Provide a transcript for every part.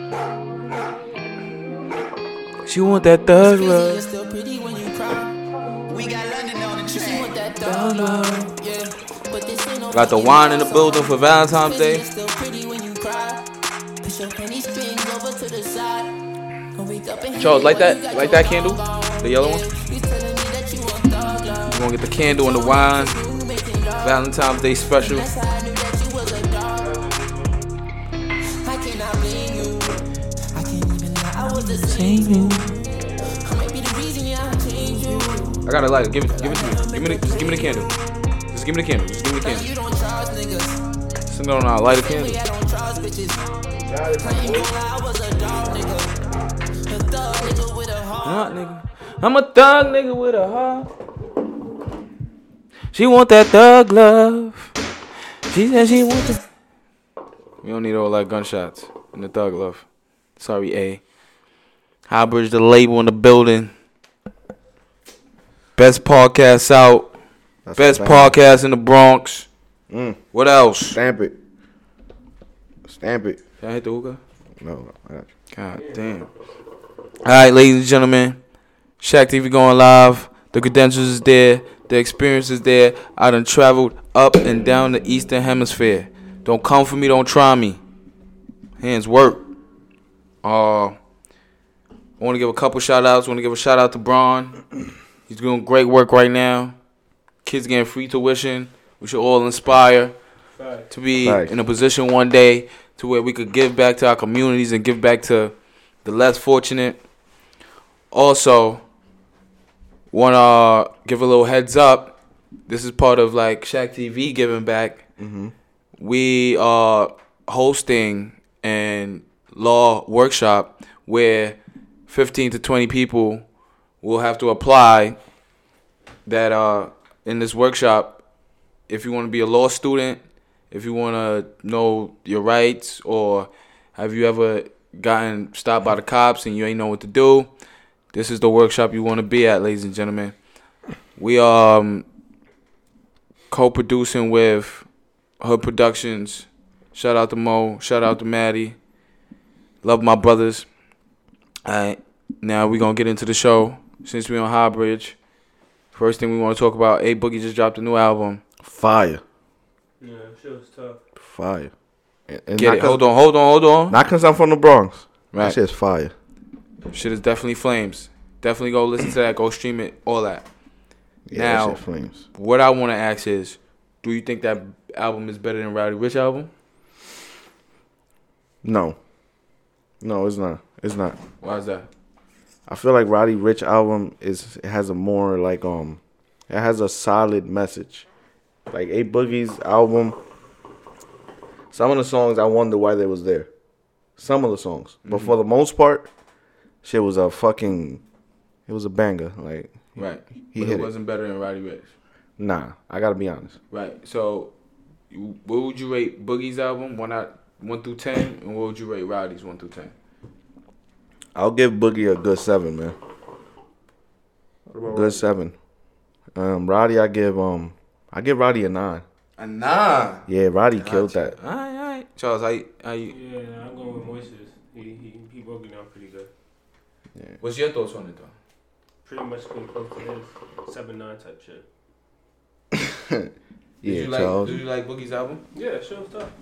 She want that thug love. Got the wine in the building for Valentine's Day. Charles, light that candle, the yellow one. We're gonna get the candle and the wine. Valentine's Day special. I gotta light it. Give it to me. Just give me the candle. Just give me the candle. So no, light a candle. I'm a thug nigga with a heart. She want that thug love. She said she want it. We don't need all that gunshots in the thug love. Sorry, A. Highbridge, the label in the building. Best podcast out. That's best podcast in the Bronx. What else? Stamp it. Can I hit the hookah? No. God damn. All right, ladies and gentlemen. Shaq TV going live. The credentials is there. The experience is there. I done traveled up and down the Eastern Hemisphere. Don't come for me. Don't try me. Hands work. I want to give a couple shout-outs. I want to give a shout-out to Braun. He's doing great work right now. Kids getting free tuition. We should all inspire to be in a position one day to where we could give back to our communities and give back to the less fortunate. Also, want to give a little heads up. This is part of like Shaq TV giving back. Mm-hmm. We are hosting a law workshop where 15 to 20 people will have to apply that in this workshop. If you want to be a law student, if you want to know your rights, or have you ever gotten stopped by the cops and you ain't know what to do, this is the workshop you want to be at, ladies and gentlemen. We are co-producing with Hood Productions. Shout out to Mo. Shout out to Maddie. Love my brothers. All right. Now we're going to get into the show. Since we're on Highbridge, first thing we want to talk about, A Boogie just dropped a new album. Fire. Yeah, shit was tough. Fire. And get it. Hold on. Not because I'm from the Bronx. Right. That shit's fire. Shit is definitely flames. Definitely go listen to that. Go stream it. All that. Yeah, now, that shit flames. What I want to ask is, do you think that album is better than Roddy Ricch album? No, it's not. It's not. Why is that? I feel like Roddy Ricch album has a more like it has a solid message. Like A Boogie's album, some of the songs I wonder why they was there. Some of the songs, but for the most part, shit was it was a banger. Like right, but it wasn't better than Roddy Ricch. Nah, I gotta be honest. Right. So, what would you rate Boogie's album 1 through 10, and what would you rate Roddy's 1 through 10? I'll give Boogie a good 7, man. Good 7. Roddy, I give Roddy a 9. A 9? Yeah, Roddy killed that. All right. Charles, how you? Yeah, I'm going with Moises. He broke it down pretty good. Yeah. What's your thoughts on it though? Pretty much pretty close to his 7-9 type shit. Yeah, Charles. Did you like Boogie's album? Yeah, sure was tough.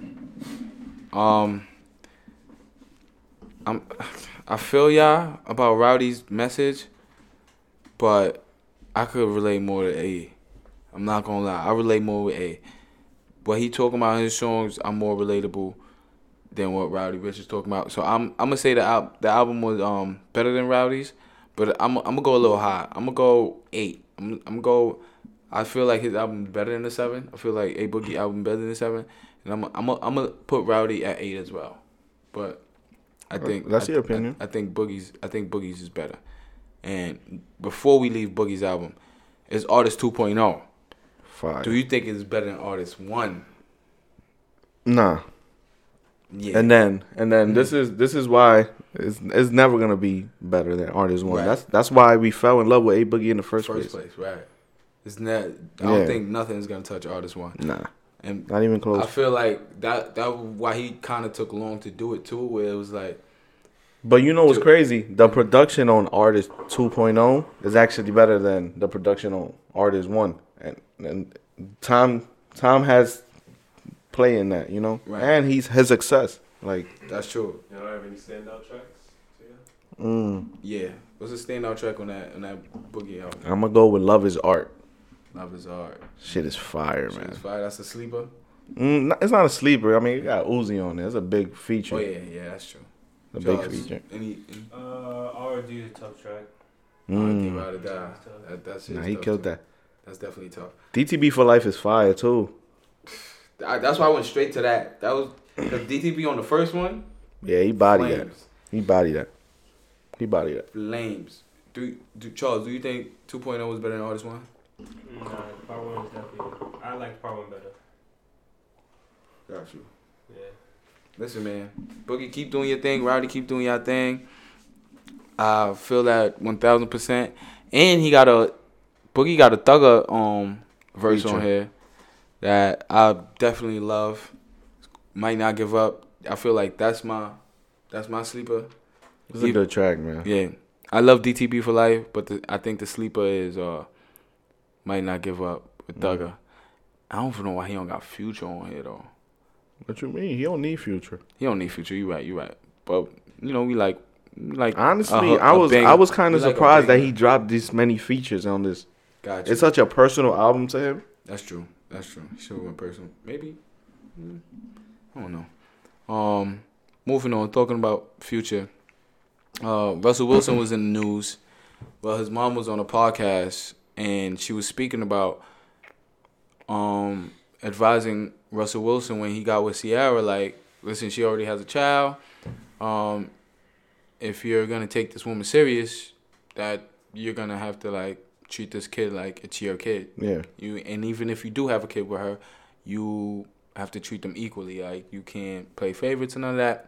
I feel y'all about Rowdy's message, but I could relate more to A. I'm not gonna lie, I relate more with A. What he talking about in his songs, I'm more relatable than what Roddy Ricch is talking about. So I'm gonna say the album was better than Rowdy's, but I'm gonna go a little high. I'm gonna go 8. I'm gonna go. I feel like his album is better than a 7. I feel like A Boogie album better than a 7, and I'm gonna put Rowdy at 8 as well. But I think that's your opinion. I think Boogie's is better. And before we leave Boogie's album, is Artist 2.0. Fire. Do you think it's better than Artist 1? Nah. Yeah. And then this is why it's never gonna be better than Artist 1. Right. That's why we fell in love with A Boogie in the first place. Right. It's not. I don't think nothing's gonna touch Artist 1. Nah. And Not even close. I feel like that why he kind of took long to do it too, where it was like. But you know what's crazy? The production on Artist 2.0 is actually better than the production on Artist 1. And Tom has play in that, you know? Right. And his success. Like, that's true. You don't have any standout tracks? Yeah. What's the standout track on that Boogie album? I'm going to go with Love is Art. Love is Art. Shit is fire, Shit man. is fire. That's a sleeper. It's not a sleeper. I mean, you got Uzi on there. It's a big feature. Oh yeah, that's true. A Charles, big feature. RG is a tough track. RD Ride or Die. That's Nah, he killed that. That's definitely tough. DTB for Life is fire, too. That's why I went straight to that. That was because DTB on the first one. Yeah, he bodied Flames. that. He bodied that. Flames. Charles, do you think 2.0 was better than Artist 1? Nah, part 1 is definitely. I like part 1 better. Got you. Yeah. Listen, man. Boogie, keep doing your thing. Rowdy, keep doing your thing. I feel that 1,000%. And Boogie got a Thugger verse Feature. on here that I definitely love. Might Not Give Up. I feel like that's my sleeper. It's a good track, man. Yeah. I love DTB for Life, but I think the sleeper is Might Not Give Up with Thugger. I don't know why he don't got Future on here, though. What you mean? He don't need Future. He don't need Future. You right. But, you know, we like Honestly, I was kind of We like a surprised that banger. he dropped this many features on this. Gotcha. It's such a personal album to him. That's true. He should have went personal. Maybe. I don't know. Moving on, talking about Future. Russell Wilson was in the news. Well, his mom was on a podcast, and she was speaking about advising Russell Wilson when he got with Ciara, like, listen, she already has a child. If you're going to take this woman serious, that you're going to have to, like, treat this kid like it's your kid. Yeah. And even if you do have a kid with her, you have to treat them equally. Like, you can't play favorites and none of that.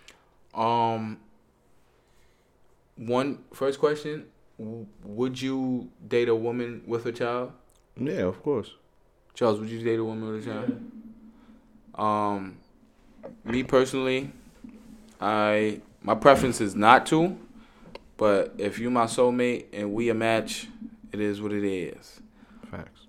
First question, would you date a woman with a child? Yeah, of course. Charles, would you date a woman with a child? Me personally, my preference is not to, but if you my soulmate and we a match, it is what it is. Facts.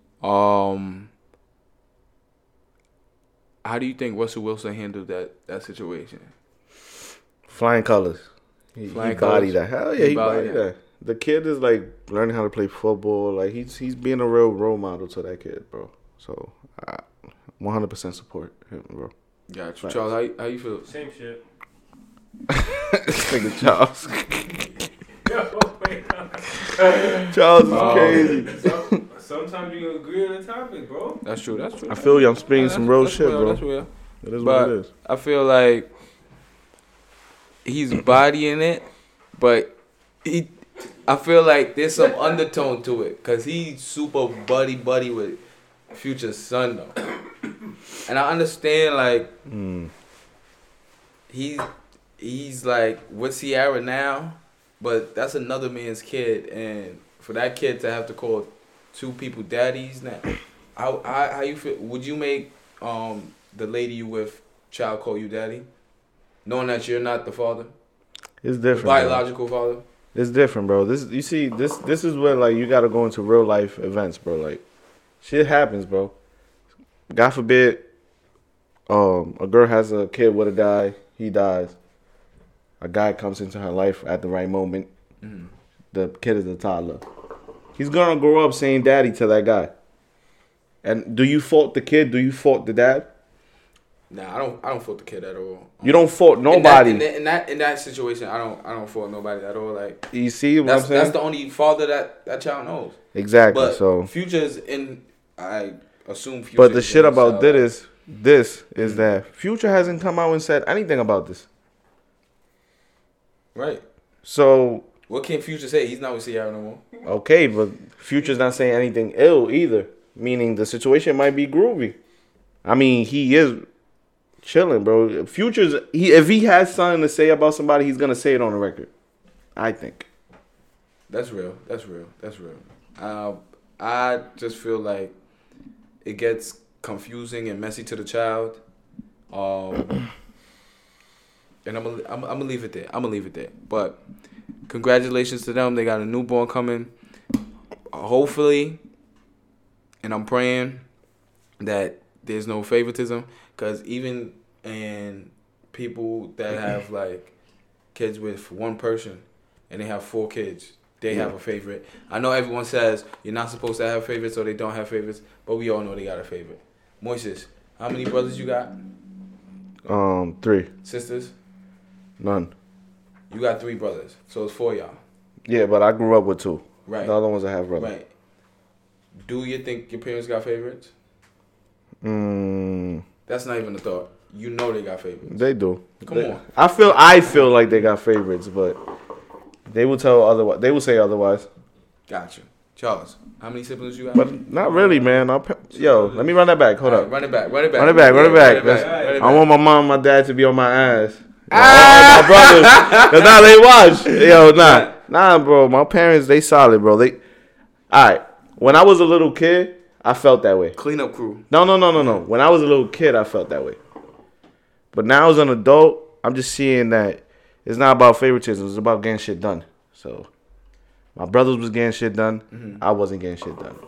How do you think Russell Wilson handled that situation? Flying colors. He Flying bodied colours. that. Hell yeah, he bodied bodied that. The kid is like learning how to play football. Like he's being a real role model to that kid, bro. So I 100% support him, bro. Gotcha. Facts. Charles, how you feel? Same shit. Nigga Charles. Yo, wait up. Charles is crazy. Sometimes you agree on the topic, bro. That's true. I feel you. I'm speaking some real that's shit, real, bro. That's real. It is But what it is. I feel like he's bodying it, but I feel like there's some undertone to it because he's super buddy with Future's son though, and I understand like he's like with Ciara now, but that's another man's kid, and for that kid to have to call two people daddies now, how you feel? Would you make the lady you with child call you daddy, knowing that you're not the father, It's the different. Bro. biological father? It's different, bro. This is where like you gotta go into real life events, bro. Like shit happens, bro. God forbid, a girl has a kid with a guy, he dies. A guy comes into her life at the right moment. Mm-hmm. The kid is a toddler. He's gonna grow up saying daddy to that guy. And do you fault the kid? Do you fault the dad? Nah, I don't fault the kid at all. You don't fault nobody. In that situation, I don't fault nobody at all. Like You see what I'm saying? that's the only father that child knows. Exactly. But So Future's in. I assume Future. but the is shit in his about child. this is that Future hasn't come out and said anything about this. Right. So What can Future say? He's not with Ciara no more. okay, but Future's not saying anything ill either. Meaning the situation might be groovy. I mean, he is chilling, bro. If he has something to say about somebody, he's gonna say it on the record. I think. That's real. I just feel like it gets confusing and messy to the child. And I'm gonna leave it there. But congratulations to them. They got a newborn coming. Hopefully, and I'm praying that there's no favoritism, because even in people that have like kids with one person and they have 4 kids, they have a favorite. I know everyone says you're not supposed to have favorites or they don't have favorites, but we all know they got a favorite. Moises, how many brothers you got? 3. Sisters? None. You got 3 brothers, so it's 4 y'all. Yeah, but I grew up with 2. Right. The other ones I have brothers. Right. Do you think your parents got favorites? That's not even a thought. You know they got favorites. They do. Come on. I feel like they got favorites, but they will tell otherwise. They will say otherwise. Gotcha. Charles, how many siblings you got? But not really, man. Yo, let me run that back. Hold up. Run it back. I want my mom and my dad to be on my ass. My brothers. Cause now they watch. Yo, nah, bro. My parents, they solid, bro. All right. When I was a little kid, I felt that way. Cleanup crew. No. When I was a little kid, I felt that way. But now as an adult, I'm just seeing that it's not about favoritism. It's about getting shit done. So my brothers was getting shit done. Mm-hmm. I wasn't getting shit done.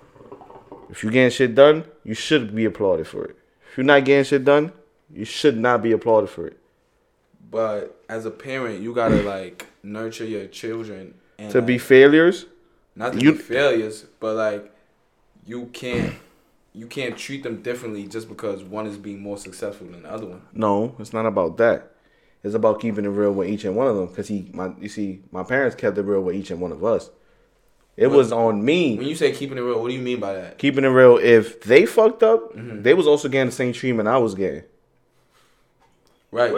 If you're getting shit done, you should be applauded for it. If you're not getting shit done, you should not be applauded for it. But as a parent, you gotta like nurture your children and to be failures. Not to be failures, but like you can't treat them differently just because one is being more successful than the other one. No, it's not about that. It's about keeping it real with each and one of them. Because my parents kept it real with each and one of us. It was on me. When you say keeping it real, what do you mean by that? Keeping it real, if they fucked up, they was also getting the same treatment I was getting. Right.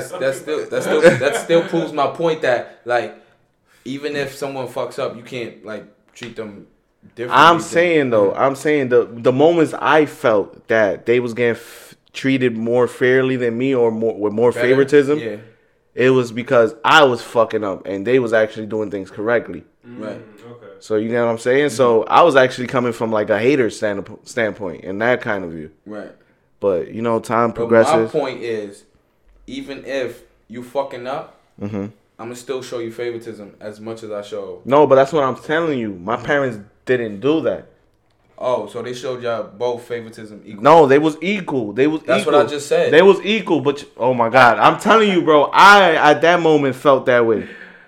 That still proves my point that like even if someone fucks up, you can't like treat them differently. I'm saying the moments I felt that they was getting treated more fairly than me or with more better favoritism, it was because I was fucking up and they was actually doing things correctly. Right. Okay. So you know what I'm saying? Mm-hmm. So I was actually coming from like a hater standpoint in that kind of view. Right. But time progresses. My point is, even if you fucking up, I'm gonna still show you favoritism as much as I show. No, but that's what I'm telling you. My parents didn't do that. Oh, so they showed y'all both favoritism equal? No, they was equal. That's what I just said. They was equal, but oh my God, I'm telling you, bro. I at that moment felt that way.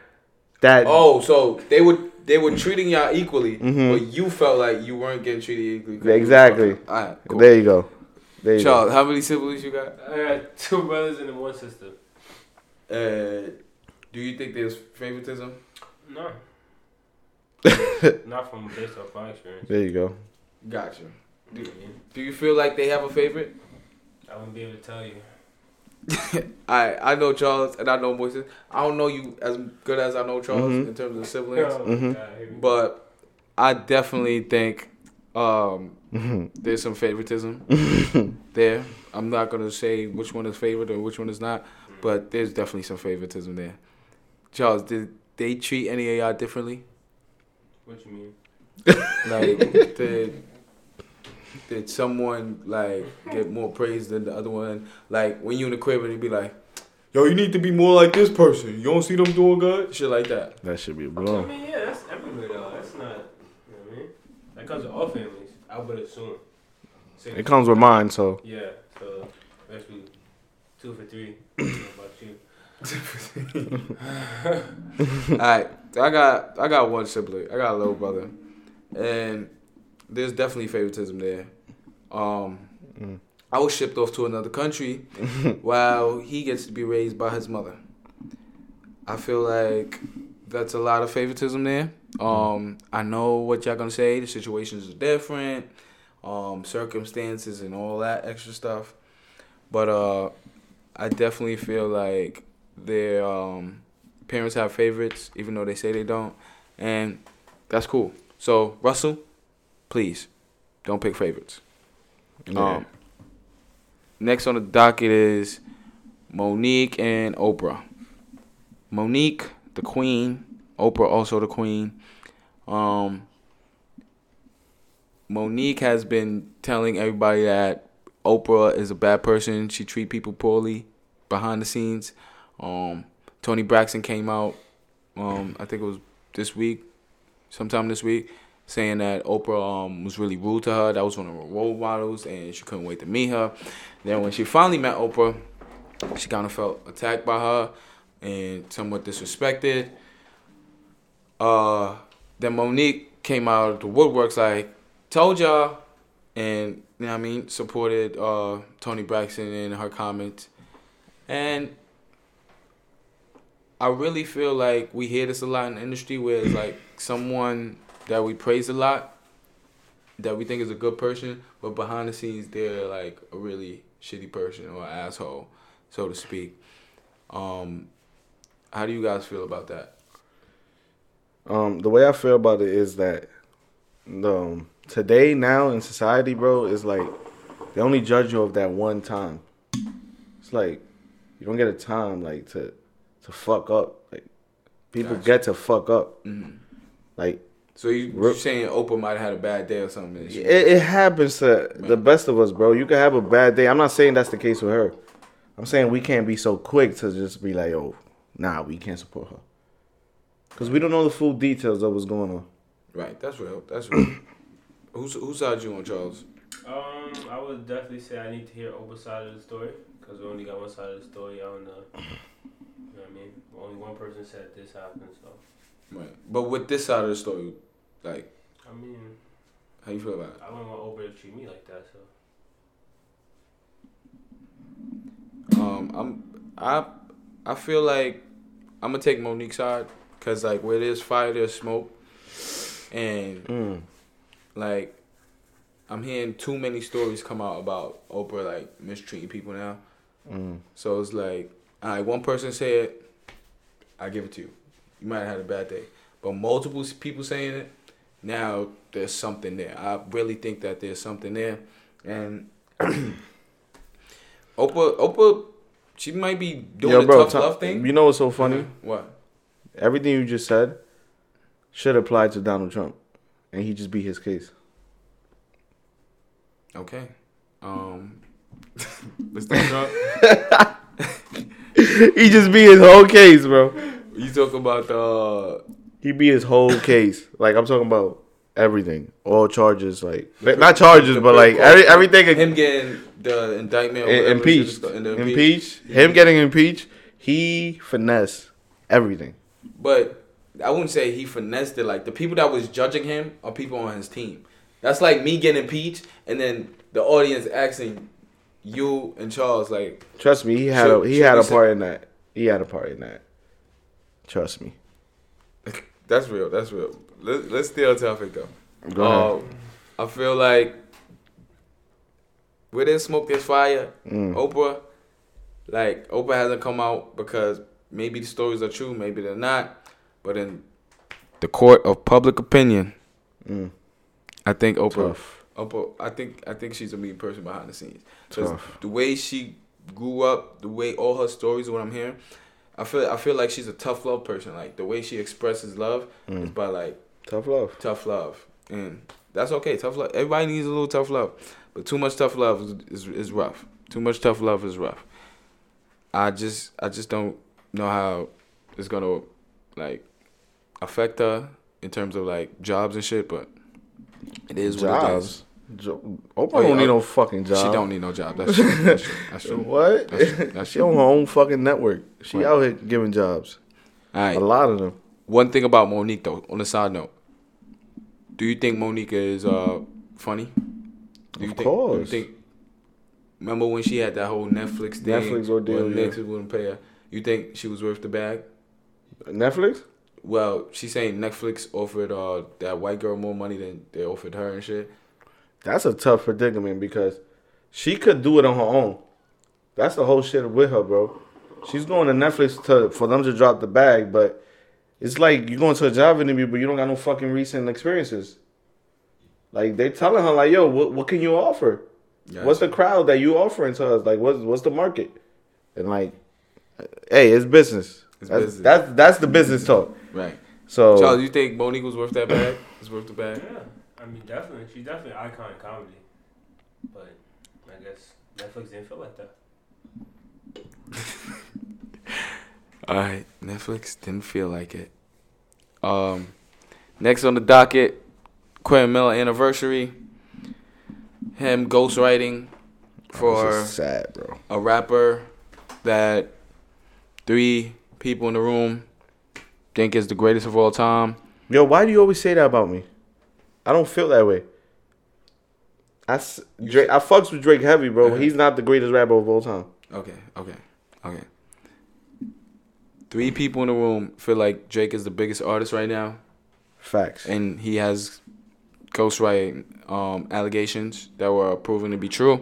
So they were treating y'all equally, but you felt like you weren't getting treated equally. Exactly. All right, cool. There you go. Charles, how many siblings you got? I got 2 brothers and 1 sister. Do you think there's favoritism? No. Not from based off my experience. There you go. Gotcha. Do you feel like they have a favorite? I wouldn't be able to tell you. I know Charles and I know Moises. I don't know you as good as I know Charles in terms of siblings, but I definitely think there's some favoritism there. I'm not gonna say which one is favorite or which one is not, but there's definitely some favoritism there. Charles, did they treat any of y'all differently? What you mean? Like, did someone like get more praise than the other one? Like when you in the crib and they be like, "Yo, you need to be more like this person. You don't see them doing good." Shit like that. That should be I blown. mean, yeah, that's everywhere though. That's not. You know what I mean? That comes with all families. I would assume. It comes with mine, so. Yeah. So actually, 2 for 3. What about you? Alright, I got one sibling. I got a little brother, and there's definitely favoritism there. I was shipped off to another country while he gets to be raised by his mother. I feel like that's a lot of favoritism there. I know what y'all gonna say. The situations are different, circumstances and all that extra stuff, but I definitely feel like their parents have favorites, even though they say they don't, and that's cool. So Russell, please don't pick favorites. Yeah. Next on the docket is Monique and Oprah. Monique, the queen. Oprah, also the queen. Monique has been telling everybody that Oprah is a bad person. She treat people poorly behind the scenes. Tony Braxton came out, I think it was sometime this week, saying that Oprah was really rude to her. That was one of her role models, and she couldn't wait to meet her. Then when she finally met Oprah, she kind of felt attacked by her and somewhat disrespected. Then Monique came out of the woodworks like, told y'all, and you know what I mean, supported Tony Braxton in her comments. And I really feel like we hear this a lot in the industry where it's like someone that we praise a lot, that we think is a good person, but behind the scenes they're like a really shitty person or an asshole, so to speak. How do you guys feel about that? The way I feel about it is that today now in society, bro, is like they only judge you of that one time. It's like you don't get a time like to fuck up. Like people get to fuck up. Mm-hmm. Like so you're saying Oprah might have had a bad day or something? It happens to the best of us, bro. You can have a bad day. I'm not saying that's the case with her. I'm saying we can't be so quick to just be like, oh, nah, we can't support her. Because we don't know the full details of what's going on. Right, that's real. That's real. Whose side you on, Charles? I would definitely say I need to hear Oprah's side of the story. Because we only got one side of the story. I don't know. You know what I mean? Only one person said this happened, so. Right. But with this side of the story, like, I mean, how you feel about it? I wouldn't want Oprah to treat me like that, so. I feel like I'm gonna take Monique's side because like where there's fire, there's smoke, and like I'm hearing too many stories come out about Oprah like mistreating people now. So it's like, all right, one person said, I give it to you. You might have had a bad day, but multiple people saying it, now there's something there. I really think that there's something there, and Oprah, she might be doing a tough love thing. You know what's so funny? What? Everything you just said should apply to Donald Trump, and he just beat his case. Okay. Mr. Trump. He just beat his whole case, bro. You talk about He beat his whole case. Like I'm talking about everything, all charges, like not charges, but like everything. Him getting the indictment, or impeached. Him getting impeached. He finessed everything. But I wouldn't say he finessed it. Like the people that was judging him are people on his team. That's like me getting impeached, and then the audience asking you and Charles, like, trust me, he had a part in that. He had a part in that. Trust me. That's real. That's real. Let's stay on topic though. Go ahead. I feel like where there's smoke, there's fire. Oprah hasn't come out because maybe the stories are true, maybe they're not. But in the court of public opinion, I think Oprah. I think she's a mean person behind the scenes. Tough. The way she grew up, the way all her stories, what I'm hearing, I feel like she's a tough love person. Like the way she expresses love is by like tough love, and that's okay. Tough love. Everybody needs a little tough love, but too much tough love is rough. Too much tough love is rough. I just don't know how it's gonna like affect her in terms of like jobs and shit, but it is what it is. Oprah don't need no fucking job. She don't need no job. That's true. That's true. What? That's she on her own fucking network. She out here giving jobs. All right. A lot of them. One thing about Monique though, on the side note, do you think Monique is funny? Of course. Do you think? Remember when she had that whole Netflix thing? Netflix ordeal. Netflix wouldn't pay her. You think she was worth the bag? Netflix? Well, she's saying Netflix offered that white girl more money than they offered her and shit. That's a tough predicament because she could do it on her own. That's the whole shit with her, bro. She's going to Netflix for them to drop the bag, but it's like you going to a job interview, but you don't got no fucking recent experiences. Like they telling her, like, yo, what can you offer? Gotcha. What's the crowd that you offering to us? Like, what's the market? And like, hey, it's business. That's the business talk. Right. So, Charles, you think Monique was worth that bag? It's worth the bag. Yeah. I I mean, definitely. She's definitely an icon in comedy. But I guess Netflix didn't feel like that. Alright, Netflix didn't feel like it. Next on the docket, Quentin Miller anniversary. Him ghostwriting for This is sad, bro. a rapper that 3 people in the room think is the greatest of all time. Yo, why do you always say that about me? I don't feel that way. Drake, I fucks with Drake heavy, bro. Uh-huh. He's not the greatest rapper of all time. Okay. 3 people in the room feel like Drake is the biggest artist right now, Facts. and he has ghostwriting allegations that were proven to be true.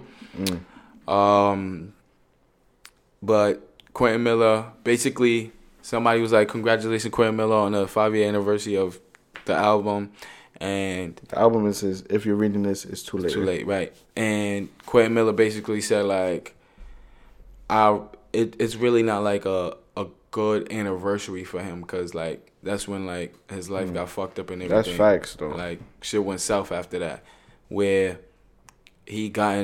But Quentin Miller, basically, somebody was like, "Congratulations, Quentin Miller, on the 5-year anniversary of the album," and The album is, if you're reading this, it's too late. too late, right? And Quentin Miller basically said like, it's really not like a good anniversary for him because like that's when like his life got fucked up and everything. That's facts, though. Like shit went south after that, where he got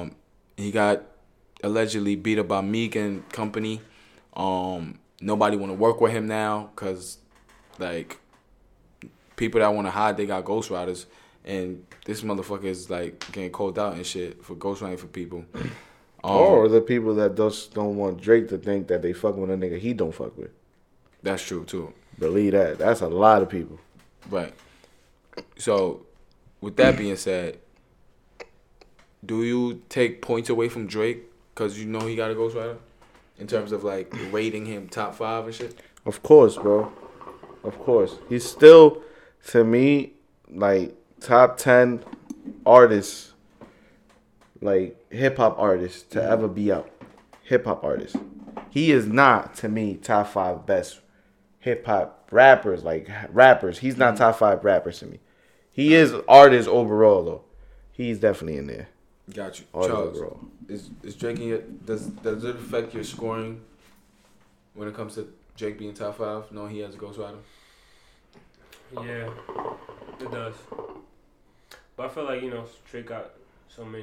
allegedly beat up by Meek and company. Nobody want to work with him now because like people that want to hide, they got ghostwriters, and this motherfucker is like getting called out and shit for ghostwriting for people. Or the people that just don't want Drake to think that they fucking with a nigga he don't fuck with. That's true too. Believe that. That's a lot of people. Right. So, with that being said, do you take points away from Drake because you know he got a ghostwriter? In terms of, like, rating him top 5 and shit? Of course, bro. Of course. He's still, to me, like, top 10 artists, like, hip-hop artists to ever be out. Hip-hop artists. He is not, to me, top 5 best hip-hop rappers, like, rappers. He's not top 5 rappers to me. He is artist overall, though. He's definitely in there. Got you. Artist Charles, overall. is Drake in your... Does it affect your scoring when it comes to Drake being top 5, knowing he has a ghostwriter? Yeah, it does. But I feel like, you know, Drake got so many.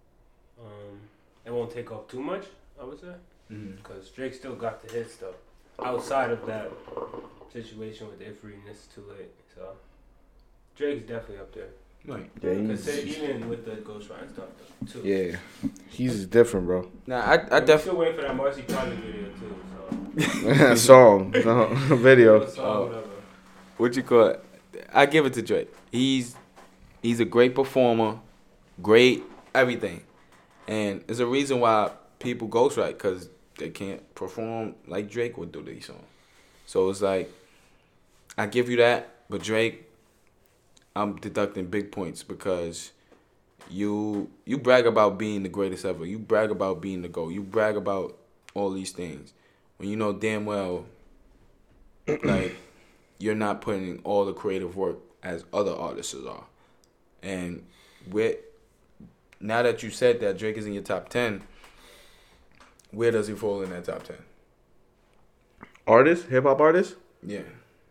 It won't take off too much, I would say. Because Drake still got the hit stuff. Outside of that situation with Ifri and It's Too Late. So, Drake's definitely up there. Right. Yeah, Because even with the ghostwriting stuff, too. Yeah. He's different, bro. Nah, I I'm definitely... still waiting for that Marcy Project video, too. So. Song. Video. Whatever. What you call it? I give it to Drake. He's a great performer, great everything, and there's a reason why people ghostwrite because they can't perform like Drake would do these songs. So it's like I give you that, but Drake, I'm deducting big points because you brag about being the greatest ever. You brag about being the GOAT. You brag about all these things when you know damn well, like. You're not putting in all the creative work as other artists are. And now that you said that Drake is in your top 10, where does he fall in that top 10? Artist? Hip-hop artist? Yeah.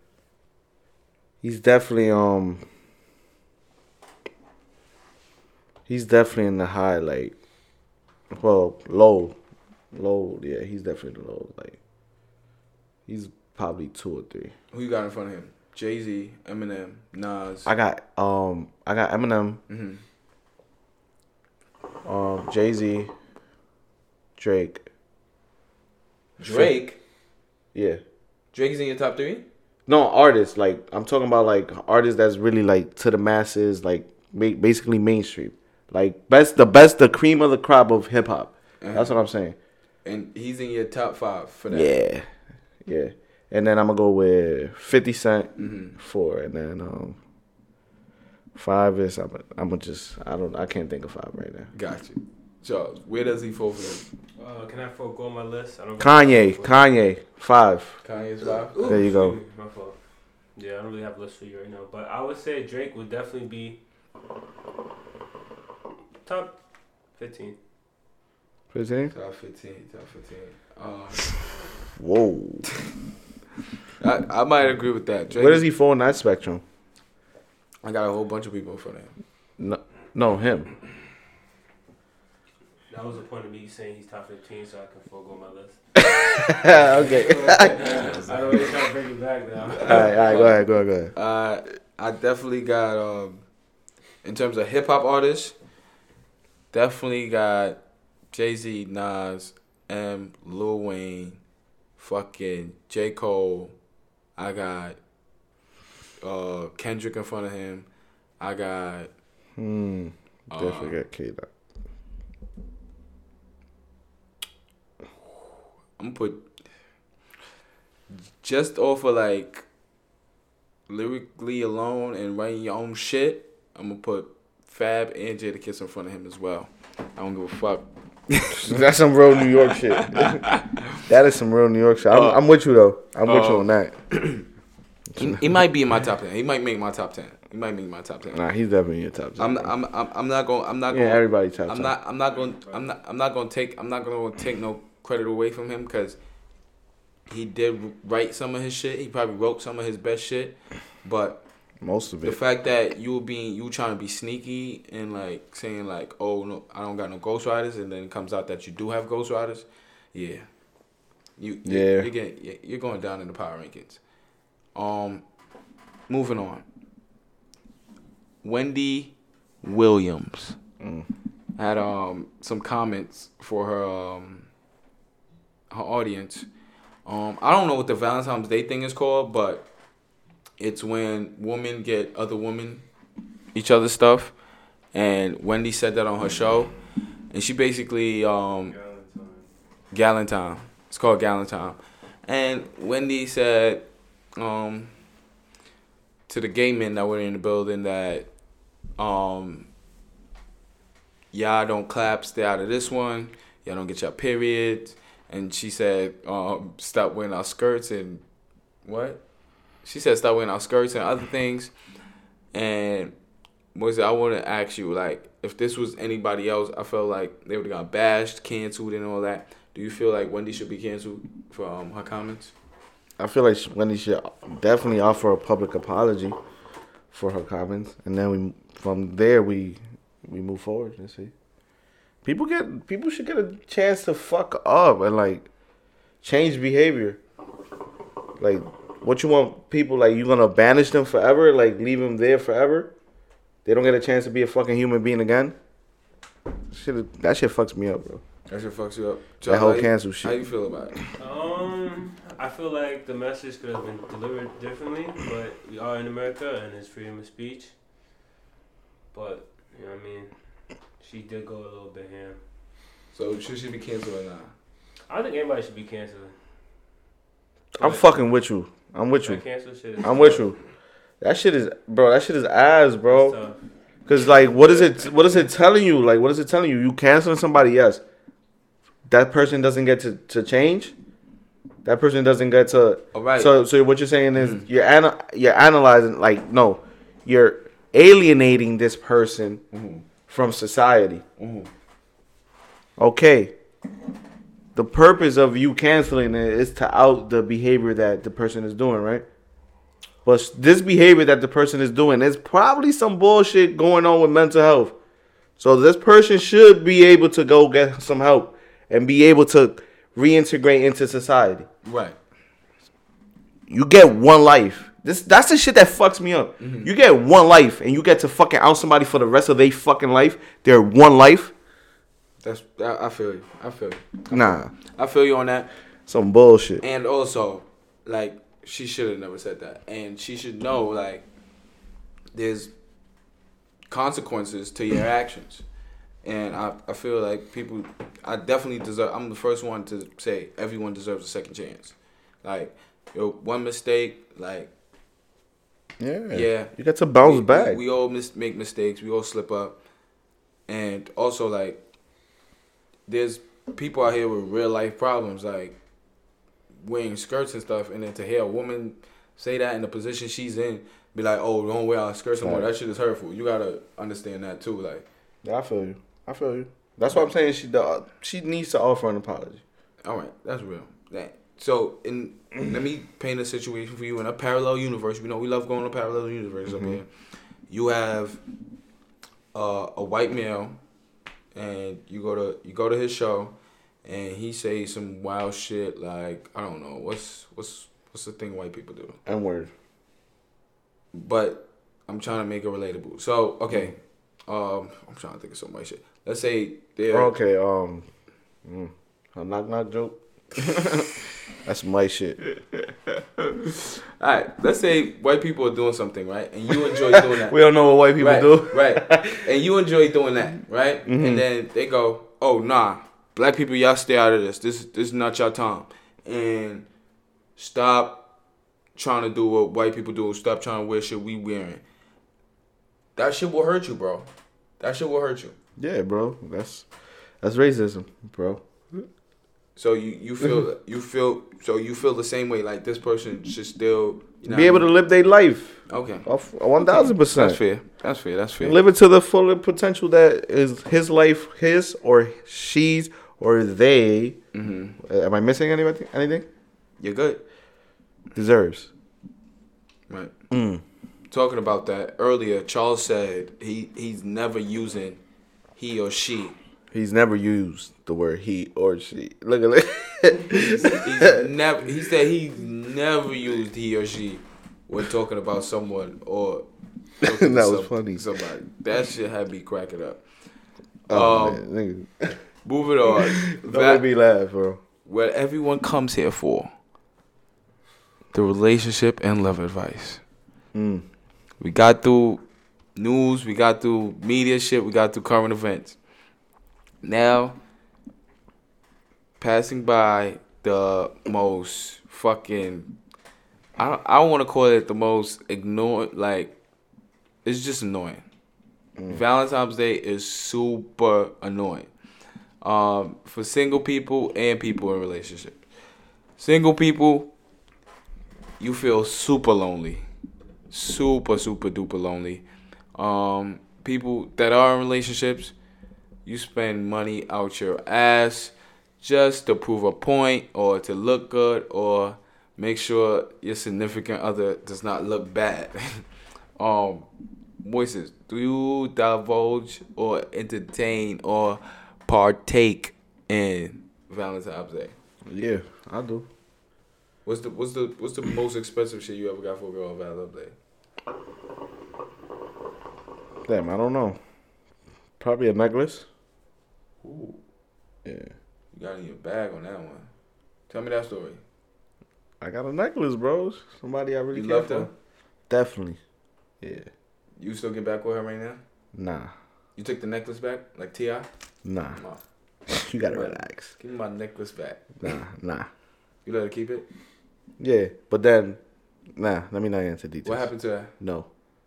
He's definitely in the high, like, well, low, yeah, he's definitely low, like, he's probably 2 or 3. Who you got in front of him? Jay-Z, Eminem, Nas. I got Eminem, Jay-Z, Drake. Drake? Yeah. Drake is in your top 3? No, artists, like, I'm talking about, like, artists that's really, like, to the masses, like, basically mainstream. Like, the cream of the crop of hip-hop. That's what I'm saying. And he's in your top 5 for that? Yeah. And then I'm going to go with 50 Cent, 4. And then 5 is, I can't think of 5 right now. Got you. Charles, where does he fall for him? Can I forego on my list? Kanye, 5. Kanye's 5? There you go. My fault. Yeah, I don't really have a list for you right now. But I would say Drake would definitely be top 15. 15? Top 15. Whoa. I might agree with that. Drake Where does he fall in that spectrum? I got a whole bunch of people in front of him. No, him. That was the point of me saying he's top 15, so I can forego my list. Okay. I don't really try to bring it back now. All right, go ahead. I definitely got in terms of hip hop artists, definitely got Jay-Z, Nas, Lil Wayne, fucking J. Cole. I got Kendrick in front of him. I got Definitely got K-Dot. I'm gonna put just off of like lyrically alone and writing your own shit. I'm gonna put Fab and Jadakiss in front of him as well. I don't give a fuck. That's some real New York shit. That is some real New York shit. I'm with you though. I'm with you on that. He might be in my top 10. He might make my top 10. Nah, he's definitely in your top 10. I'm not going. Everybody top 10. I'm not going to take no credit away from him because he did write some of his shit. He probably wrote some of his best shit, but most of it. The fact that you trying to be sneaky and like saying like, oh no, I don't got no ghostwriters, and then it comes out that you do have ghostwriters. Yeah, you're going down in the power rankings. Moving on. Wendy Williams had some comments for her audience. I don't know what the Valentine's Day thing is called, but it's when women get other women each other's stuff, and Wendy said that on her show, and she basically Galentine. It's called Galentine, and Wendy said to the gay men that were in the building that y'all don't clap, stay out of this one. Y'all don't get your periods. And she said, stop wearing our skirts and what? She said stop wearing our skirts and other things. And I want to ask you, like, if this was anybody else, I felt like they would have got bashed, canceled, and all that. Do you feel like Wendy should be canceled for her comments? I feel like Wendy should definitely offer a public apology for her comments, and then from there we move forward and see. People should get a chance to fuck up and like change behavior. Like, what you want people, like, you gonna banish them forever, like leave them there forever? They don't get a chance to be a fucking human being again. That shit fucks me up, bro. That shit fucks you up. That whole cancel shit. How you feel about it? I feel like the message could have been delivered differently, but we are in America and it's freedom of speech. But, you know what I mean? She did go a little bit ham. So should she be canceled or not? I think everybody should be canceled. I'm fucking with you. I'm with you. Cancel shit is I'm tough. with you. That shit is ass, bro. Cause like, what is it telling you? Like, what is it telling you? You canceling somebody? Yes. That person doesn't get to change. That person doesn't get to. All right. So what you're saying is you're analyzing, like, no, you're alienating this person from society. Okay. The purpose of you canceling it is to out the behavior that the person is doing, right? But this behavior that the person is doing, there's probably some bullshit going on with mental health. So this person should be able to go get some help and be able to reintegrate into society. Right. You get one life. That's the shit that fucks me up. You get one life and you get to fucking out somebody for the rest of their fucking life. Their one life. I feel you. Nah. I feel you on that. Some bullshit. And also, like, she should have never said that. And she should know, like, there's consequences to your actions. And I feel like I definitely deserve, I'm the first one to say everyone deserves a second chance. Like, one mistake, like, yeah. You got to bounce back. We all make mistakes. We all slip up. And also, like, there's people out here with real life problems, like wearing skirts and stuff. And then to hear a woman say that in the position she's in, be like, oh, don't wear our skirts anymore. That shit is hurtful. You got to understand that, too. Like, yeah, I feel you. That's what I'm saying. She needs to offer an apology. All right. That's real. So, let me paint a situation for you in a parallel universe. We know we love going to parallel universe up here. you have a white male, and you go to his show, and he say some wild shit like, I don't know, what's the thing white people do? N-word. But I'm trying to make it relatable. So okay, I'm trying to think of some white shit. Let's say they're okay. A knock joke. That's my shit. All right, let's say white people are doing something, right? And you enjoy doing that. We don't know what white people do. Right. And you enjoy doing that, right? Mm-hmm. And then they go, oh, nah, black people, y'all stay out of this. This is not your time. And stop trying to do what white people do. Stop trying to wear shit we wearing. That shit will hurt you, bro. That shit will hurt you. Yeah, bro. That's racism, bro. So you feel the same way, like this person should still be able to live their life. Okay. 1,000%. That's fair. Live it to the full potential that is his life, his or she's or they. Mm-hmm. Am I missing anything? You're good. Deserves. Right. Talking about that earlier, Charles said he's never using he or she. He's never used the word he or she. Look. He said he's never used he or she when talking about someone or that was funny. Somebody. That shit had me cracking up. Man, moving on. Don't make me laugh, bro. What everyone comes here for. The relationship and love advice. We got through news, we got through media shit, we got through current events. Now, passing by the most fucking, I want to call it the most ignored, like, it's just annoying. Valentine's Day is super annoying. For single people and people in relationships. Single people, you feel super lonely. Super duper lonely. People that are in relationships, you spend money out your ass just to prove a point or to look good or make sure your significant other does not look bad. Moises, do you divulge or entertain or partake in Valentine's Day? Yeah, I do. What's the most expensive shit you ever got for a girl on Valentine's Day? Damn, I don't know. Probably a necklace. Ooh. Yeah. You got in your bag on that one. Tell me that story. I got a necklace, bros. Somebody I really You care loved for. her? Definitely. Yeah. You still get back with her right now? Nah. You took the necklace back? Like T.I.? Nah. Come on. You gotta relax. Give me my necklace back. Nah. You let her keep it? Yeah, but then, let me not get into details. What happened to her? No.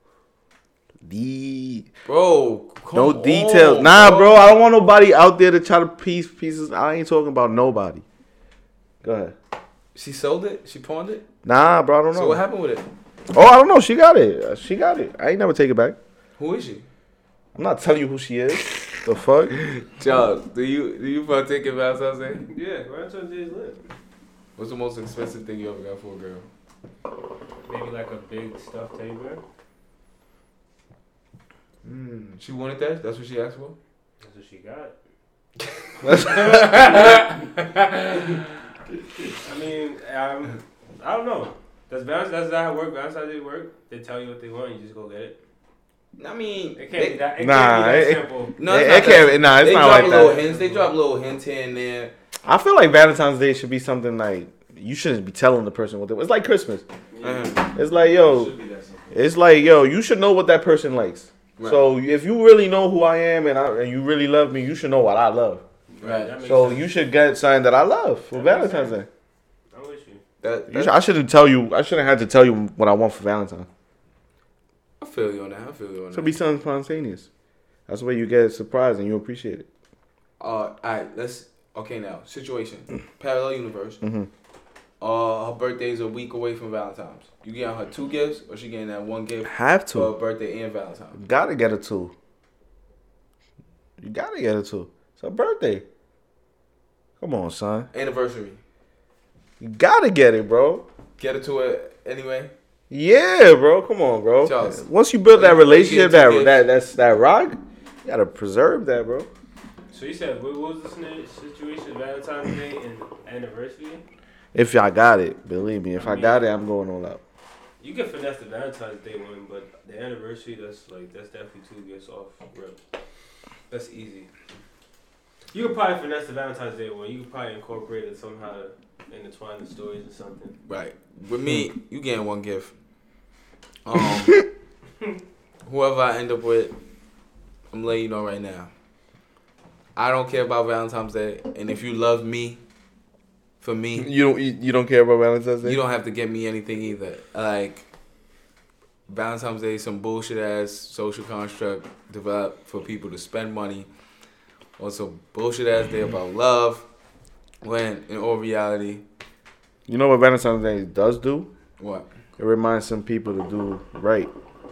Bro, no details. Bro, I don't want nobody out there to try to piece pieces. I ain't talking about nobody. Go ahead. She sold it? She pawned it? Nah, bro, I don't know. So what happened with it? Oh, I don't know. She got it. I ain't never take it back. Who is she? I'm not telling you who she is. The fuck? Charles, do you partake in Valentine's Day? Yeah, Valentine's Day is lit. What's the most expensive thing you ever got for a girl? Maybe like a big stuffed teddy bear. She wanted that? That's what she asked for? That's what she got. I mean, I don't know. That's that how it work? Valentine's Day work? They tell you what they want, you just go get it. I mean, It can't be that simple. No, it's not like that. Hints. They drop little hints here and there. I feel like Valentine's Day should be something like you shouldn't be telling the person what they want. It's like Christmas. Yeah. It's like, yo, you should know what that person likes. Right. So if you really know who I am and you really love me, you should know what I love. Right. So sense. You should get something that I love for Valentine's Day. I'm with you. I shouldn't tell you. I shouldn't have to tell you what I want for Valentine's. I feel you on that. It should be something spontaneous. That's the way you get surprised and you appreciate it. All right. Okay, now situation. Parallel universe. Mm-hmm. Her birthday's a week away from Valentine's. You getting her 2 gifts, or she getting that 1 gift? Have to. For her birthday and Valentine's. Gotta get her 2. You gotta get her 2. It's her birthday. Come on, son. Anniversary. You gotta get it, bro. Get her to it anyway. Yeah, bro. Come on, bro. Charles, Once you build that you relationship, get to that rock, you gotta preserve that, bro. So you said what was the situation? Valentine's Day and anniversary. If y'all got it, believe me. If I got it, I'm going all out. You can finesse the Valentine's Day one, but the anniversary, that's definitely 2 gifts off rip. That's easy. You could probably finesse the Valentine's Day one. You could probably incorporate it somehow, intertwine the stories or something. Right. With me, you getting one gift. Whoever I end up with, I'm letting you know right now. I don't care about Valentine's Day, and if you love me, for me, You don't care about Valentine's Day? you don't have to get me anything either. Like, Valentine's Day is some bullshit ass social construct developed for people to spend money. Also, bullshit ass day about love. When in all reality, You know what Valentine's Day does do? what? It reminds some people to do right.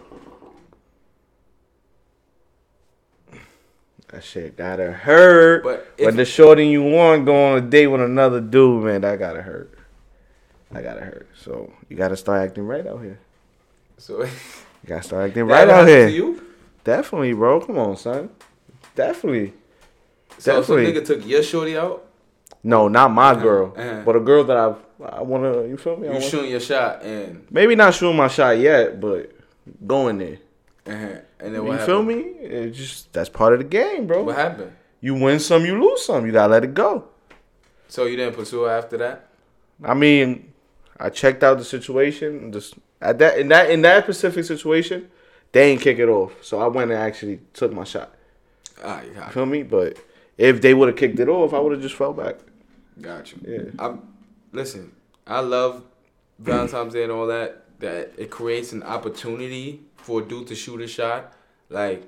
That shit gotta hurt. But When the shorty you want go on a date with another dude, man, that gotta hurt. That gotta hurt. So you gotta start acting right out here. so You gotta start acting that right out happened here. to you? Definitely, bro. Come on, son. Definitely. So some Definitely. nigga took your shorty out. No, not my girl, uh-huh. but a girl that I wanna. You feel me? I You wanna- shooting your shot and Maybe not shooting my shot yet, but going there. and then You what feel happened? me? It's just that's part of the game, bro. What happened? You win some, you lose some. You gotta let it go. So you didn't pursue her after that? I mean, I checked out the situation. Just in that specific situation, they ain't kick it off. So I went and actually took my shot. Ah, You got feel me? But if they would have kicked it off, I would have just fell back. you. Yeah. Listen, I love Valentine's Day and all that. That it creates an opportunity for a dude to shoot a shot. Like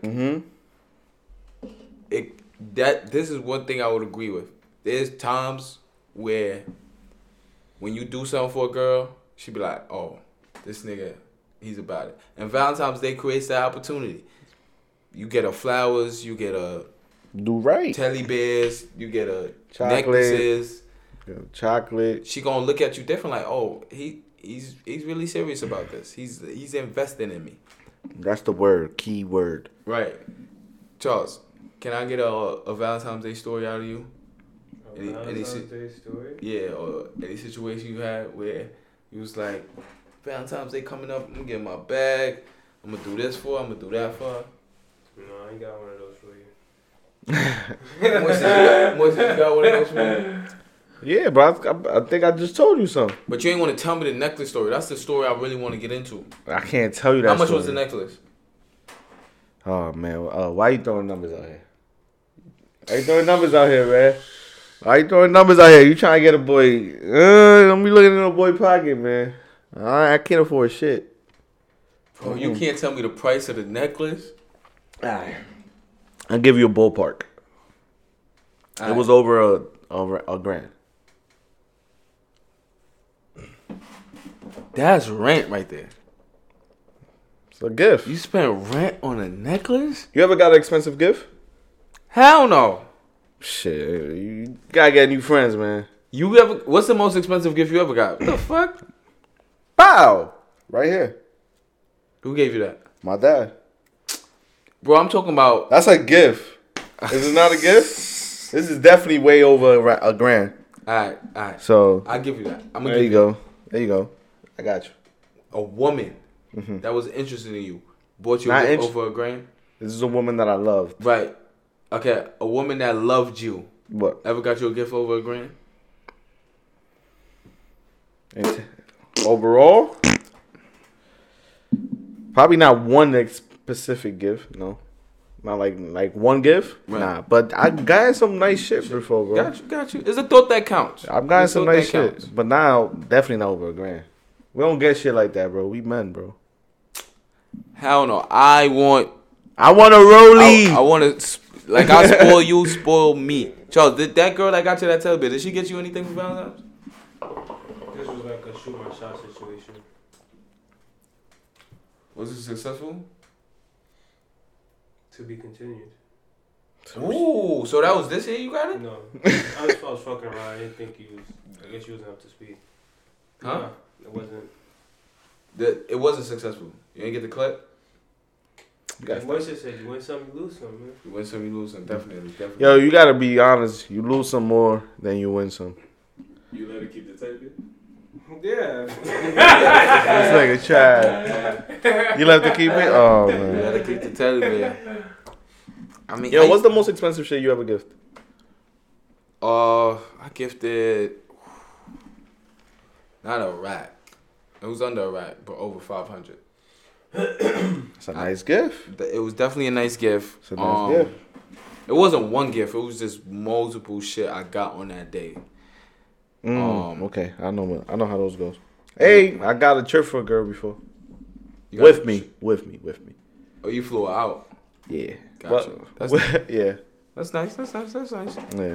this is one thing I would agree with. There's times where when you do something for a girl, she be like, "Oh, this nigga, he's about it." And Valentine's Day creates that opportunity. You get her flowers, you get a Do right. teddy bears, you get a Chocolate. necklaces. Chocolate. She gonna look at you different, like, "Oh, he's really serious about this. He's investing in me." That's the word. Key word. Right. Charles, can I get a Valentine's Day story out of you? Valentine's Day story? Yeah, or any situation you had where you was like, Valentine's Day coming up, I'm gonna get my bag, I'm gonna do this for her, I'm gonna do that for her. No, I ain't got one of those for you. Moises, you got one of those for me? Yeah, bro. I think I just told you something. But you ain't want to tell me the necklace story. That's the story I really want to get into. I can't tell you that. How much story. was the necklace? Oh man, why you throwing numbers out here? Why you throwing numbers out here, man? Why you throwing numbers out here? You trying to get a boy? Don't be looking in a boy pocket, man. I can't afford shit. Bro, you can't tell me the price of the necklace? I'll give you a ballpark. It was over a grand. That's rent right there. It's a gift. You spent rent on a necklace? You ever got an expensive gift? Hell no. Shit, you gotta get new friends, man. You ever? What's the most expensive gift you ever got? What the fuck? Pow! Right here. Who gave you that? My dad. Bro, I'm talking about. That's a gift. Is it not a gift? This is definitely way over a grand. All right. So I'll give you that. I'm gonna there give you go. There you go. I got you. A woman that was interested in you bought you Not a gift inter- over a grand. This is a woman that I loved. Right. Okay. A woman that loved you What? ever got you a gift over a grand? Overall, probably not one specific gift. No, not like one gift. Right. Nah, but I got some nice shit before, bro. Got you. It's a thought that counts. I've gotten It's a some thought nice that shit, counts. but now definitely not over a grand. We don't get shit like that, bro. We men, bro. Hell no. I want I want a rollie. I want to, like, I spoil you, spoil me. Charles, did that girl that got you that television, did she get you anything for Valentine's? This was like a shoot my shot situation. Was it successful? To be continued. Ooh, so that was this year you got it? No. I was fucking around. I didn't think you was. I guess you wasn't up to speed. Huh? Nah, it wasn't. It wasn't successful. You didn't get the clip. Like Moishe said, you win some, you lose some, man. You win some, you lose some. Definitely. Yo, you gotta be honest. You lose some more than you win some. You let her keep the tape? Yeah. This nigga Chad. You left to keep it? Oh, You man. gotta keep the teddy bear. I mean, Yo, what's the most expensive shit you ever gifted? I gifted not a rack. It was under a rack, but over 500. It's a nice gift. It was definitely a nice gift. It's a nice gift. It wasn't one gift. It was just multiple shit I got on that day. Okay, I know how those goes. Hey, I got a trip for a girl before. You got With me. Oh, you flew her out. Yeah. Gotcha. Yeah. That's nice. That's nice. Yeah.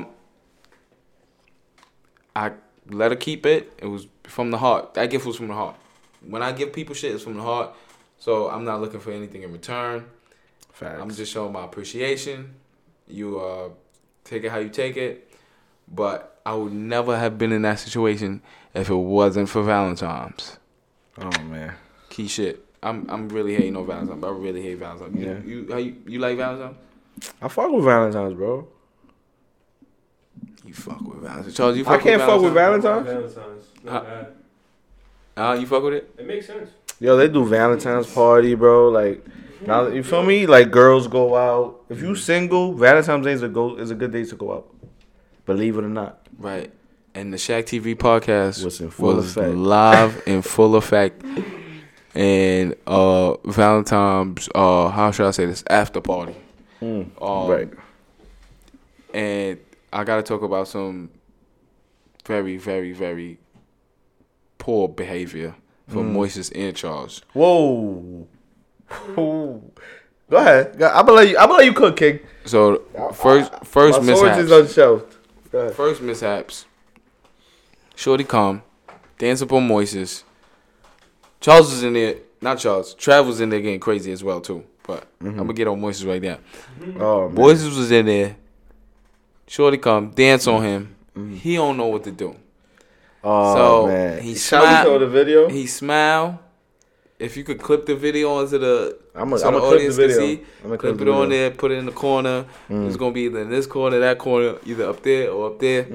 I let her keep it. It was from the heart. That gift was from the heart. When I give people shit, it's from the heart. So I'm not looking for anything in return. Facts. I'm just showing my appreciation. You take it how you take it. But I would never have been in that situation if it wasn't for Valentine's. Oh man. Key shit. I'm really hating on Valentine's. I really hate Valentine's. Yeah. You like Valentine's? I fuck with Valentine's, bro. You fuck with Valentine's. Charles, you fuck I can't fuck with Valentine's. Valentine's. Not bad. You fuck with it? It makes sense. Yo, they do Valentine's party, bro. Like, now you feel me? Like, girls go out. If you single, Valentine's Day is a good day to go out. Believe it or not. Right. And the Shaq TV podcast Was in full effect. live in full effect. And Valentine's, how should I say this? After party. Right. And I got to talk about some very, very, very poor behavior from Moises and Charles. Whoa. Go ahead. I'm gonna let you cook, King. So first My sword is mishaps. unshelved. Go ahead. First mishaps. Shorty come, dance up on Moises. Charles was in there. Not Charles. Trav was in there getting crazy as well too. But I'm gonna get on Moises right now. Oh, man. Moises was in there. Shorty come, dance on him. He don't know what to do. Oh, So, man. he Shall we show smiled. the video? He smiled. If you could clip the video onto the I'm so gonna the clip the audience can video. see, I'ma clip clip it the on video. there, put it in the corner. It's gonna be either in this corner, that corner, either up there or up there.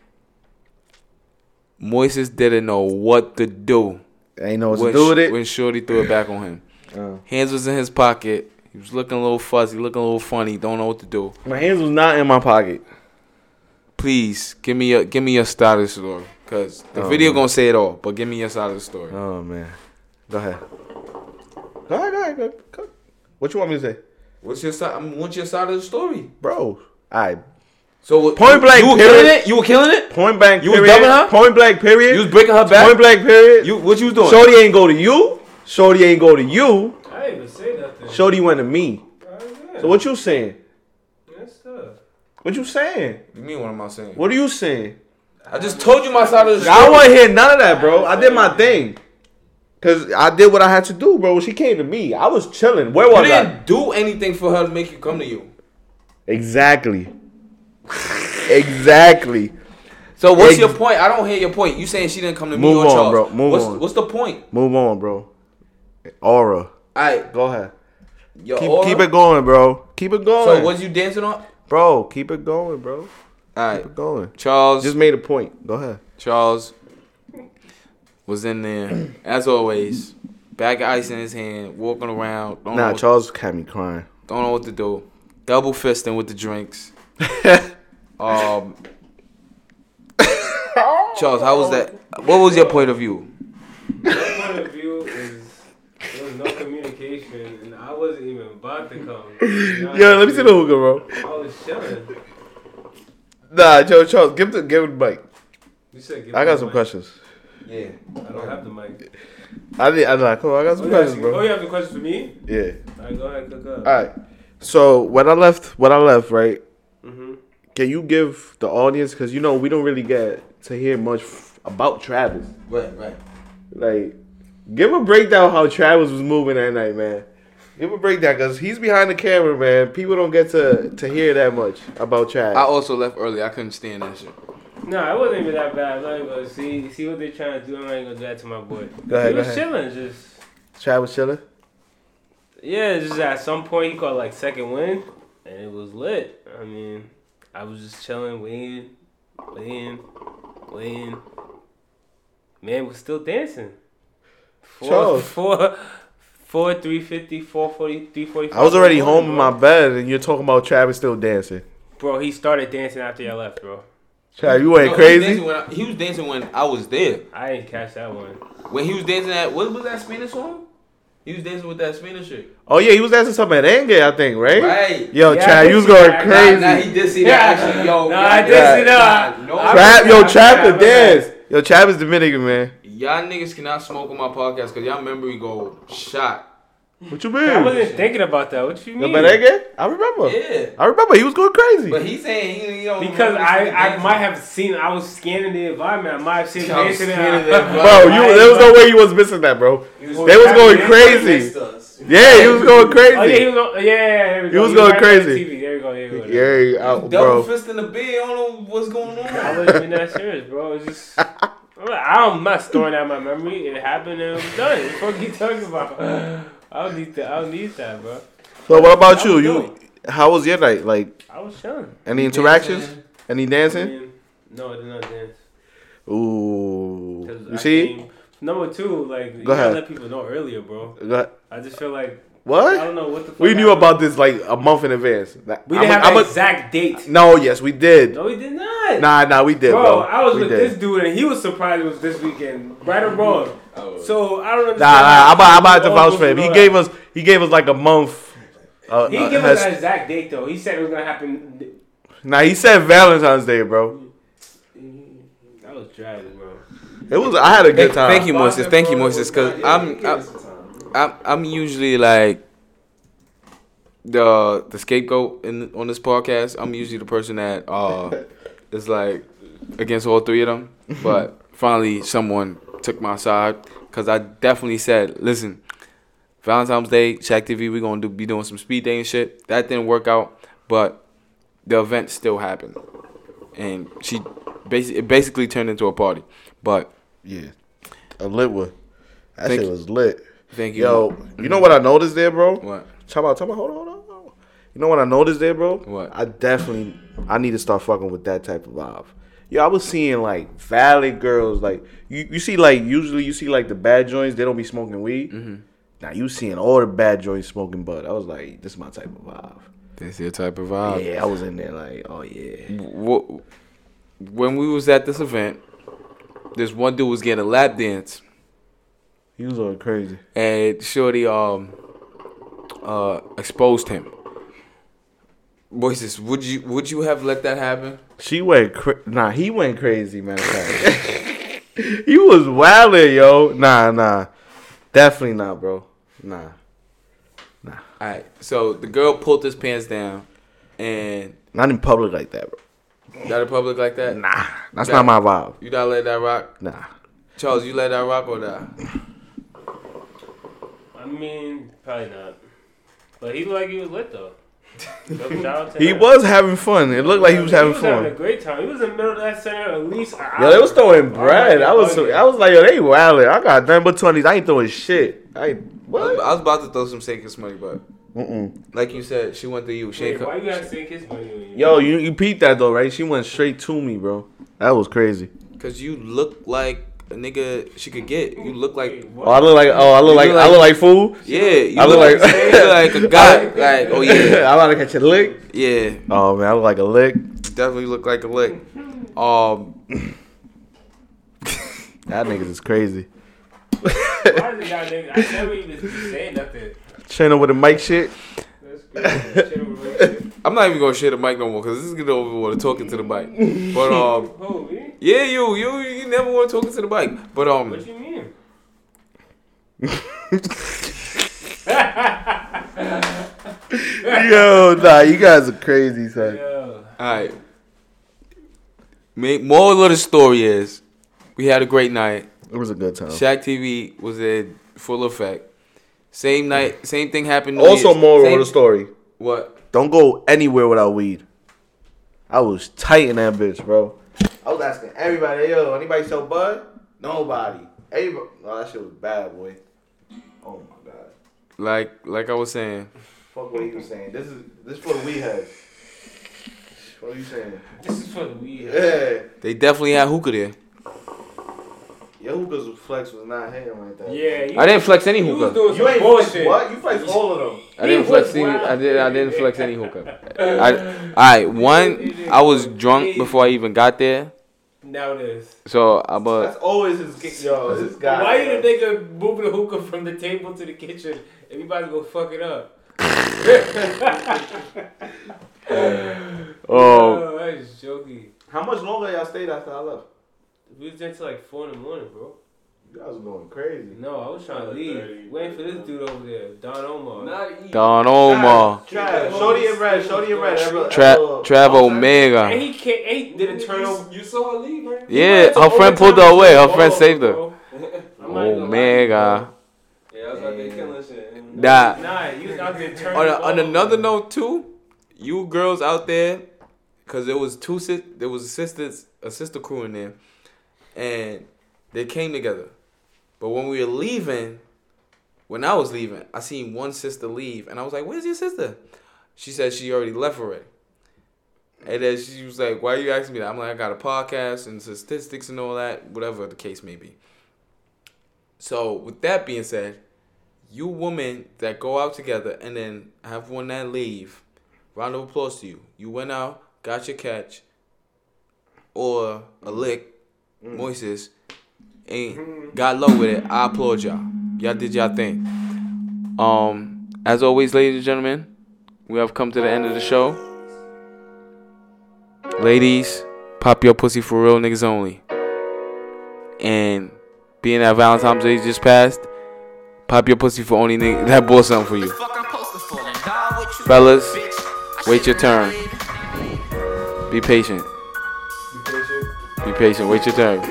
Moises didn't know what to do. Ain't know what to do with it. When Shorty threw it back on him. Hands was in his pocket. He was looking a little fuzzy, looking a little funny. Don't know what to do. My hands was not in my pocket. Please give me your side of the story, cause the video gonna say it all. But give me your side of the story. Oh man. Go ahead. Go ahead. What you want me to say? What's your side? What's your side of the story, Bro. Alright. So Point blank, you were period. killing it. You were killing it. Point blank You was period. dubbing her? Point blank period. You was breaking her back. Point blank period. What you was doing? Shorty ain't go to you. Shorty ain't go to you. I didn't even say nothing. Shorty went to me. So what you saying? That's tough. What you saying? What do you mean? What am I saying? What are you saying? I just told you my side of the story. I don't want to hear none of that, bro. I did my thing. Cause I did what I had to do, bro. She came to me. I was chilling. Where You was I? didn't do anything for her to make you come to you. Exactly. Exactly. So what's your point? I don't hear your point. You saying she didn't come to me Move or on, Charles? bro. Move on. What's the point? Move on, bro. Aura. Alright, Go ahead. your aura? Keep it going, bro. Keep it going. So what you dancing on? Bro, keep it going, bro. Alright, Keep it going. Charles. Just made a point. Go ahead. Charles was in there as always. Bag of ice in his hand, walking around. Don't know Charles had me crying. Don't know what to do. Double fisting with the drinks. Charles, how was that? What was your point of view? My point of view is there was no communication, and I wasn't even about to come. Yo, let me see the hookah, bro. I was chilling. Nah, Charles, give the mic. You said give I me got the some mic. questions. Yeah. I don't have the mic. I come on, I got some questions, Oh, bro. you have the questions for me? Yeah. Alright, go ahead, cook up. All right. So when I left, right? Mm-hmm. Can you give the audience, because you know we don't really get to hear much about Travis. Right. Like, give a breakdown how Travis was moving that night, man. Give a breakdown, because he's behind the camera, man. People don't get to hear that much about Travis. I also left early. I couldn't stand that shit. No, it wasn't even that bad. I'm not gonna see what they're trying to do. I'm not even gonna do that to my boy. Go ahead, He go was ahead. chilling, just Chad was chilling. yeah. Just at some point, he caught like second wind, and it was lit. I mean, I was just chilling, waiting. Man was still dancing. Charles. 350, 440, 345. I was already home in bro. my bed, and you're talking about Travis still dancing. Bro, he started dancing after y'all left, bro. Chad, you went No, crazy. He was dancing when I was there. I didn't catch that one. When he was dancing at what was that Spanish song? He was dancing with that Spanish chick. Oh yeah, he was dancing something at Enge, I think, right? Right. Yo, Yeah, I Chad, did you was see going that. crazy. Nah, he did see that actually. Yo, Nah, I did see that. No, Chad could dance. Yo, Chad is Dominican, man. y'all niggas cannot smoke on my podcast because y'all memory go shot. What you I mean? wasn't thinking about that. What you Yo, mean? Merengue? I remember. Yeah. I remember he was going crazy. But he's saying he don't Because remember I dancing. might have seen, I was scanning the environment. I might have seen Y'all dancing scanning the there. environment. Bro, there was no way you was missing that, bro. They was going crazy. Yeah, he was going crazy. Oh, yeah, he was going, there we go. He was He going right there on crazy. TV. There we go, there we go. Yeah, Double bro. fist in the bed. I don't know what's going on. I wasn't even that serious, bro. It's just, I'm not storing out my memory. It happened and it was done. What the fuck you talking about? I don't need that, bro. So what about That you? was You, dope. how was your night? Like, I was chilling. any interactions? Dancing. Any I dancing? mean, no, I did not dance. Ooh. 'Cause You I see? came- number two, like, you Go gotta ahead. let people know earlier, bro. What? I just feel like, I What? don't know what the fuck. We knew happened. about this like a month in advance. We didn't have an exact date. No, yes, we did. No, we did not. Nah, we did, bro, bro. I was We with did. this dude and he was surprised it was this weekend. Right or wrong. So I don't understand. Nah, I'm about to how vouch people for him. know He gave us like a month. He gave us an exact date though. He said it was gonna happen. Nah, he said Valentine's Day, bro. That was dragging, bro. It was. I had a good time. Thank you, Moises. Thank you, Moises. Because I'm usually like the scapegoat on this podcast. I'm usually the person that is like against all three of them. But finally, someone took my side because I definitely said, "Listen, Valentine's Day, Shaq TV, we're gonna be doing some speed dating shit." That didn't work out, but the event still happened, and it basically turned into a party. But Yeah, a lit one. That Thank shit you. was lit. thank you. Yo, you know what I noticed there, bro? What? Talk about. Hold on. You know what I noticed there, bro? What? I need to start fucking with that type of vibe. Yo, I was seeing like valid girls, like you see, like usually you see like the bad joints, they don't be smoking weed. Mm-hmm. Now you seeing all the bad joints smoking bud. I was like, this is my type of vibe. That's your type of vibe. Yeah, I was in there like, oh yeah. When we was at this event, this one dude was getting a lap dance, He was going crazy. and Shorty exposed him. Voices, would you have let that happen? He went crazy, man. He was wildin', yo. Nah. Definitely not, bro. Nah. All right, so the girl pulled his pants down, and Not in public like that, bro. got in public like that. Nah. That's not my vibe. You not let that rock, Nah. Charles. You let that rock or not? I mean, probably not. But he looked like he was lit though. So shout out to He him. was having fun. It looked like he was having having a fun. great time. He was in the middle of that center at least an hour. Yo, they was throwing bread. I was bugging. like, yo, they wildin'. I got nothing but 20s. I ain't throwing shit. What? I was about to throw some Sankis money, but Mm-mm. like you said, she went to you. She Wait, ain't why you gotta sink his money when you? Yo, you peeped that though, right? She went straight to me, bro. That was crazy. because you look like a nigga she could get. You look like Wait, what? Oh, I look like fool. yeah. You I look look like- you look like a guy. Like oh yeah, I'm about to catch a lick. yeah. Oh man, I look like a lick. Definitely look like a lick. That niggas is crazy. Why is it y'all niggas? I never even say nothing. Channel with the mic shit. That's crazy. Shit over there. I'm not even gonna share the mic no more because this is gonna over talking to the mic. But Who, me? yeah, you never want to talk to the mic. But What you mean? Yo, nah, you guys are crazy, son. Yo. all right. Moral of the story is, we had a great night. It was a good time. Shaq TV was in full effect. Same night, same thing happened. New Also, Year's. moral Same- of the story: What? don't go anywhere without weed. I was tight in that bitch, bro. I was asking everybody, yo, anybody sell bud? Nobody. Everybody. Oh, that shit was bad, boy. Oh my god. Like I was saying. Fuck what he was saying. This is for the weed heads. What are you saying? This is for the weed. Yeah. They definitely had hookah there. Your hookah's flex was not hitting like that. Yeah, I didn't flex any you was hookah. doing You some ain't flex bullshit. what? You flex all of them. I didn't flex any. I didn't flex any hookah. Alright, one, I was drunk before I even got there. Now it is. So That's always his. Yo, this guy. Why you the nigga moving the hookah from the table to the kitchen? Everybody go fuck it up. Oh, that's jokey. How much longer y'all stayed after I left? We was there till like 4 in the morning, bro. You guys were going crazy. No, I was trying to leave. Waiting for this dude over there, Don Omar. Don Omar, Trav, Shorty and Red. Trav Omega. And he can't. He did a turnover. You saw her leave, right? Yeah, her friend pulled her away. Her friend saved her. Omega. Yeah, I was out there killing shit. Nah. You was out there turning. On another note too, you girls out there, cause there was a sister crew in there, and they came together. But when we were leaving, when I was leaving, I seen one sister leave, and I was like, "Where's your sister?" She said she already left already. And then she was like, "Why are you asking me that?" I'm like, "I got a podcast and statistics and all that, whatever the case may be." So with that being said, you women that go out together and then have one that leave, round of applause to you. You went out, got your catch, or a lick, Moises, and got low with it. I applaud y'all. Y'all did y'all thing. As always, ladies and gentlemen, we have come to the end of the show. Ladies, pop your pussy for real niggas only. And being that Valentine's Day just passed, pop your pussy for only niggas that bought something for you. Fellas, wait your turn. Be patient. Be patient. Wait your turn.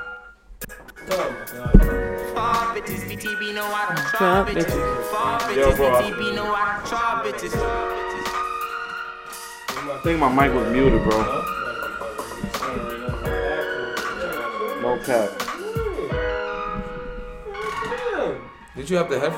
Yo, bro. I think my mic was muted, bro. No cap. Did you have the headphones?